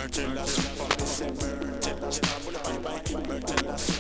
Murderous, police say murderous. Now pull up on your bike, murderous.